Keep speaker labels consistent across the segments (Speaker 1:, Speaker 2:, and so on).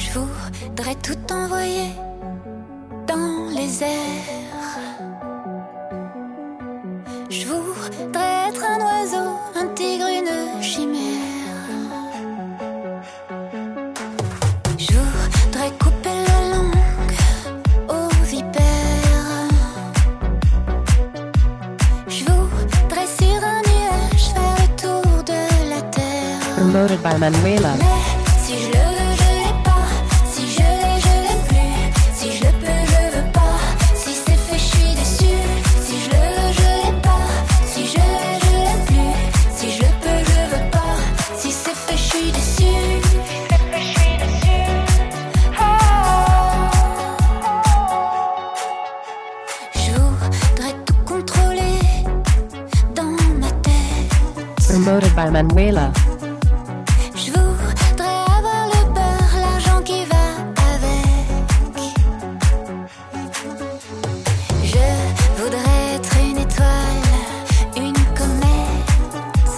Speaker 1: Je voudrais tout envoyer dans les airs. Je voudrais être un oiseau, un tigre, une chimère. Je voudrais couper la langue aux vipères. Je voudrais sur un nuage faire le tour de la terre.
Speaker 2: Promoted by Manuela.
Speaker 1: Mais si je le veux, je l'ai pas. Si je l'ai, je l'aime plus. Si je le peux, je veux pas. Si c'est fait, je suis déçue. Si je le veux, je l'ai pas. Si je l'ai, je l'aime plus. Si je le peux, je veux pas. Si c'est fait, je suis déçue. Je voudrais tout contrôler dans ma tête.
Speaker 2: Promoted by Manuela.
Speaker 1: Je voudrais avoir le beurre, l'argent qui va avec. Je voudrais être une étoile, une comète.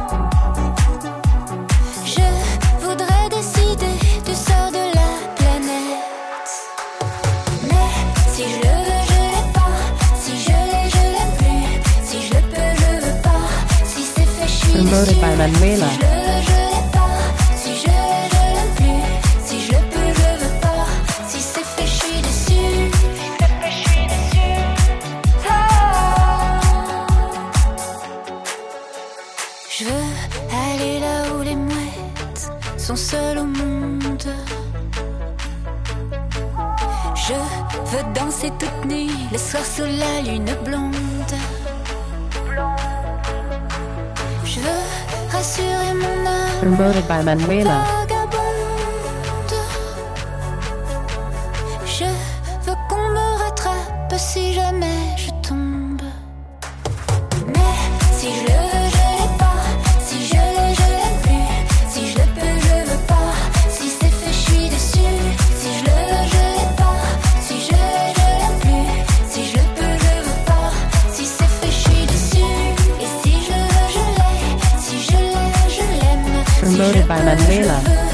Speaker 1: Je voudrais décider du sort de la planète. Mais si je le veux, je l'ai pas. Si je l'ai, je l'aime plus. Si je le peux, je veux pas. Si c'est fait, je suis
Speaker 2: Promoted
Speaker 1: déçue.
Speaker 2: by Manuela.
Speaker 1: Si je le veux, je l'ai pas. Si je l'ai, je l'aime plus. Si je le peux, je veux pas. Si c'est fait, je suis déçue. Je veux aller là où les mouettes sont seules au monde. Je veux danser toute nue le soir sous la lune blonde. Je veux rassurer mon âme
Speaker 2: Promoted by Manuela.
Speaker 1: vagabonde. Je veux qu'on me rattrape si jamais je tombe. Mais si je le veux, je l'ai pas. Si je l'ai, je l'aime plus. Si je le peux, je veux pas. Si c'est fait, je suis déçue. Si je le veux, je l'ai pas. Si je l'ai, je l'aime plus. Si je le peux, je veux pas. Si c'est fait, je suis déçue. Et si je le veux, je l'ai. Si je l'ai, je l'aime. Si je
Speaker 2: Promoted
Speaker 1: le
Speaker 2: by
Speaker 1: peux, je
Speaker 2: Manuela.
Speaker 1: veux.